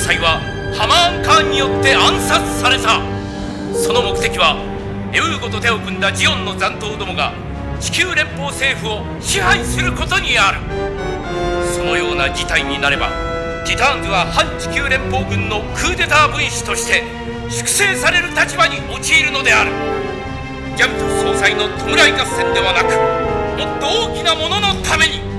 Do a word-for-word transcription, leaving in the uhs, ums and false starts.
裁はハマーン・カーンによって暗殺された。その目的はエウーゴと手を組んだジオンの残党どもが地球連邦政府を支配することにある。そのような事態になればティターンズは反地球連邦軍のクーデター分子として粛清される立場に陥るのである。ギャビト総裁の弔い合戦ではなく、もっと大きなもののために